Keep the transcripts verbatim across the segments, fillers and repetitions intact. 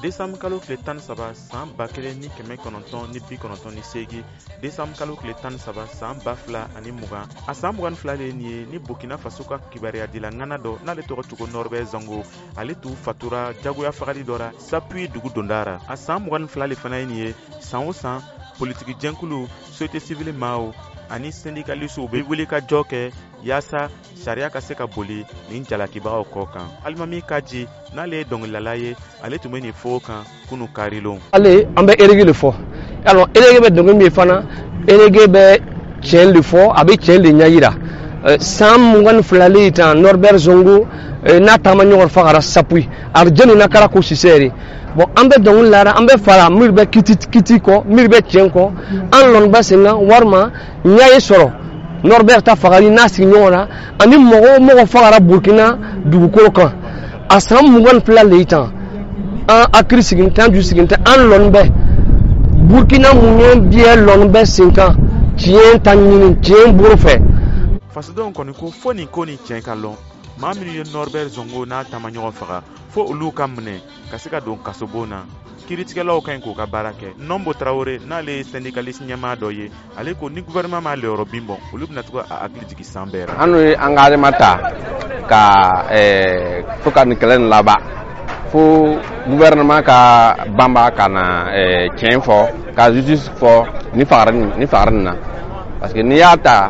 Décembre kalo tile tan ni saba san ba kelen ni kɛmɛ kɔnɔntɔn ni bi kɔnɔntɔn ni seegin décembre kalo tile tan ni saba san ba fila ani mugan a san mugan ni fila le ye nin ye ni Burkina Faso ka kibaruya dila ŋana dɔ n'ale tɔgɔ cogo Norbert Zongo ale tun fatura jagoya fagali dɔ ra Sapui dugu dondara a san mugan ni fila le fana ye nin ye san o san politiki jɛnkulu société civile maaw ani syndicalistes bɛ wuli ka jɔ kɛ yaasa sariya ka se ka boli nin jalakibagaw kɔ kan Alimami Kaji n'ale ye dɔnkilidala ye ale tun bɛ nin fɔ kan kunu karilon ale an bɛ erege le fɔ alors erege bɛ dɔnkili min fana erege bɛ tiɲɛ le fɔ a bɛ tiɲɛ le ɲɛ yira san mugan ni fila le tan Norbert Zongo n'a taama ɲɔgɔn fagara Sapui arjɛni na kara ko sisɛri bon an bɛ dɔnkili lara an bɛ fara miiri bɛ kiti kiti kɔ miiri bɛ tiɲɛ kɔ an lɔnniba sen kan warima ɲɛ ye sɔrɔ Norbert ta fagali n'a sigi ɲɔgɔn na ani mɔgɔ o mɔgɔ fagara Burkina dugukolo kan a san mugan ni fila le tan an hakili sigin tɛ an ju sigin tɛ an lɔnni bɛ Burkina mun ye biɲɛ lɔnni bɛ sen kan tiɲɛ ta ɲini tiɲɛ bolo fɛ. Fasodenw kɔni ko fo nin ko ni tiɲɛ ka lɔn maa minnu ye Norbert Zongo n'a taama ɲɔgɔn faga fo olu ka minɛ ka se ka don kasobon na kiiritigɛlaw ka ɲi k'u ka baara kɛ Nombo Traoré n'ale ye syndicaliste ɲɛmaa dɔ ye ale ko ni gouvernement ma leyɔrɔ bin bɔ olu bɛna tugu a hakili jigin san bɛɛ ra. An ye engagement ta ka fo ka nin kɛlɛ nin laban fo gouvernement ka banba ka na tiɲɛ fɔ ka justice fɔ ni fagara ni fagara nin na parce que n'i y'a ta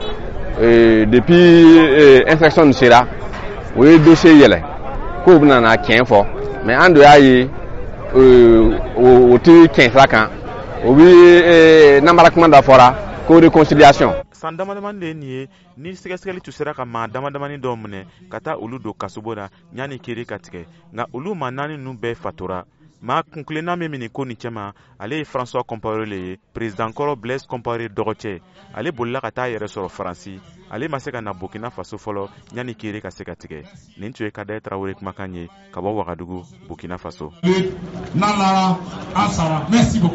depuis infection nin sera o ye dossier yɛlɛ k'o bɛna na tiɲɛ fɔ mais an do y'a ye o tɛ tiɲɛ sira kan o bɛ namara kuma dɔ fɔra ko réconciliation. San damadamani de ye nin ye ni sɛgɛsɛgɛli tun sera ka maa damadamani dɔw minɛ ka taa olu don kasobo la yanni kiiri ka tigɛ nka olu maa naani ninnu bɛɛ fatura maa kunkilenna min nin ko nin cɛma ale ye François Compaoré le ye président kɔrɔ Blaise Compaoré dɔgɔcɛ ale bolila ka taa yɛrɛ sɔrɔ Faransi ale ma se ka na Burkina Faso fɔlɔ yanni kiiri ka se ka tigɛ nin tun ye Kadaye Traoré kumakan ye ka bɔ Wagadugu Burkina Faso.